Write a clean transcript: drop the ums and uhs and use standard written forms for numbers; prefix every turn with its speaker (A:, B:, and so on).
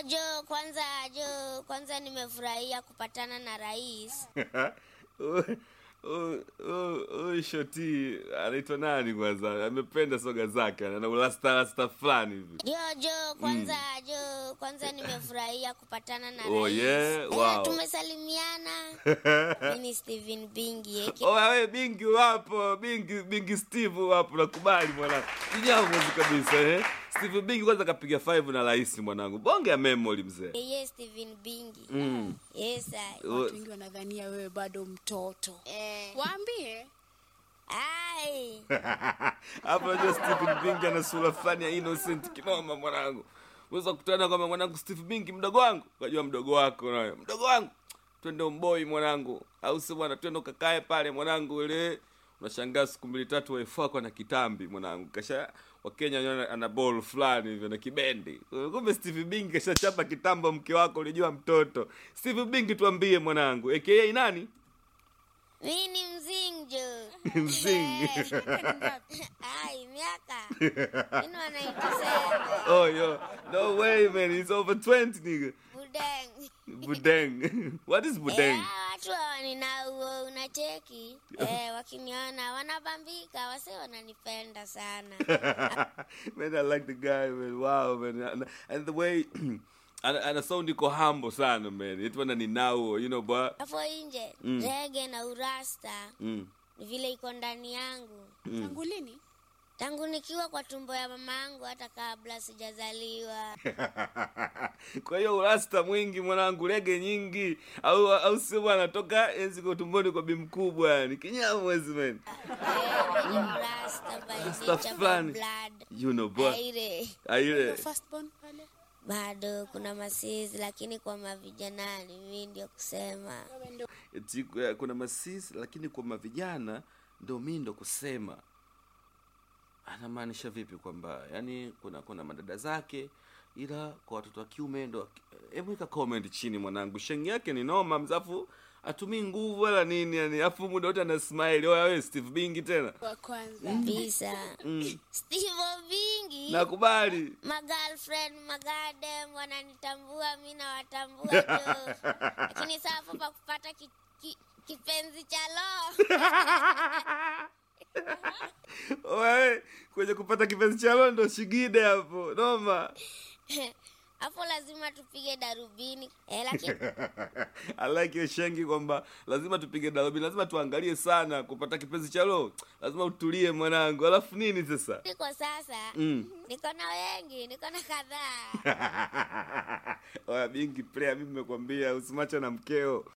A: Kwanza nimefurahia kupatana na rais.
B: Shoti anaitwa nani kwanza? Amependa soga zake, ana rasta fulani hivi.
A: Kwanza nimefurahia kupatana na
B: Oh,
A: rais.
B: yeah? Wow.
A: Tumesalimiana. Mimi Steven Bingi.
B: Wewe Bingi wapo, Bingi Steve wapo, nakubali mwanangu. Kijana mwanzo kabisa Steve Bingi kwanza kapiga 5 na rais mwanangu. Bonge ya memory mzee.
A: Yes, Steven Bingi. Yes,
C: watu wengi wanadhania wewe bado mtoto. Waambie.
A: Ai.
B: Hapo ndio Steve Bingi ana sura fulani ya innocent kinoma mwanangu. Unaweza kukutana kama mwanangu Steve Bingi mdogo wangu. Unajua mdogo wako nayo. Mdogo wangu. Twende mboi mwanangu. Au si bwana twende ukakae pale mwanangu ile. Unashangaa siku 2-3 wife wako na kitambi mwanangu. Kasha Wakenya ana ball fulani hivyo na kibendi. Kumbe Steve Bingi kashachapa kitambo mke wako ulijua mtoto. Steve Bingi tuambie mwanangu. AKA nani?
A: Mimi ni Mzinjo.
B: Mzingi.
A: Ai, miaka. Mimi wanaitosema.
B: Oh yo, no way man, he's over 20 nigga. Budeng. What is Budeng?
A: Watu waninauo unacheki. Wakiniona wanabambika, wase wananipenda sana.
B: Man, I like the guy man. Wow man. And the way ana sound iko humble sana man. It wana ninao, you know but
A: hapo nje reggae na urasta. Vile iko ndani yangu.
C: Tangu lini?
A: Tangu nikiwa kwa tumbo ya mama yangu hata kabla sijazaliwa.
B: Kwa hiyo urasta mwingi mwanangu, reggae nyingi au sio bwana, toka enzi kwa tumboni kwa bibi mkubwa yani. Kinyamwezi man.
A: Urasta by blood.
B: You know but aire.
C: First born pale.
A: Bado kuna masisi lakini kwa mavijana mimi ndio kusema.
B: Kuna masisi lakini kwa mavijana ndio mimi ndio kusema. Anamaanisha vipi kwamba yani kuna madada zake ila kwa watoto wa kiume ndo. Hebu weka comment chini mwanangu. Shengi yake ni noma mzafu atumii nguvu wala nini yani, afu muda wote ana smile. Wewe Steve Bingi tena
C: wa kwanza
A: bisa. Steve Bingi
B: nakubali.
A: My girlfriend, my goddamn wananitambua, mimi nawatambua tu. Lakini sasa pa kupata kipenzi cha roho.
B: Wewe kwenye kupata kipenzi cha roho ndo shigide hapo. Noma.
A: Hapo lazima tupige darubini. Lakini
B: I like your shengi kwamba lazima tupige darubini, lazima tuangalie sana kupata kipenzi cha roho. Lazima utulie mwanangu. Alafu nini sasa?
A: Niko sasa. Niko na wengi, niko na kadhaa.
B: Oya Bingi player, mimi nimekwambia usimache na mkeo.